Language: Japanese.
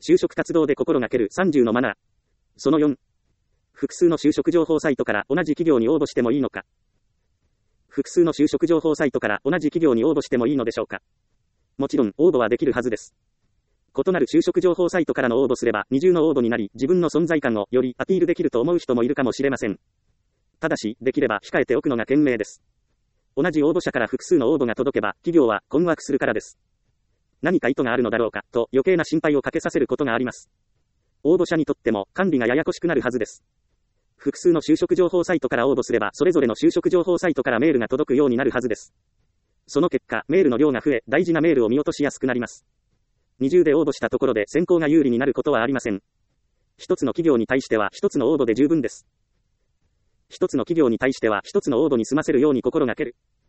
就職活動で心がける30のマナー。その4。複数の就職情報サイトから同じ企業に応募してもいいのか。複数の就職情報サイトから同じ企業に応募してもいいのでしょうか。もちろん、応募はできるはずです。異なる就職情報サイトからの応募すれば、二重の応募になり、自分の存在感をよりアピールできると思う人もいるかもしれません。ただし、できれば控えておくのが賢明です。同じ応募者から複数の応募が届けば、企業は困惑するからです。何か意図があるのだろうか、と余計な心配をかけさせることがあります。応募者にとっても管理がややこしくなるはずです。複数の就職情報サイトから応募すれば、それぞれの就職情報サイトからメールが届くようになるはずです。その結果、メールの量が増え、大事なメールを見落としやすくなります。二重で応募したところで選考が有利になることはありません。一つの企業に対しては一つの応募で十分です。一つの企業に対しては一つの応募に済ませるように心がける。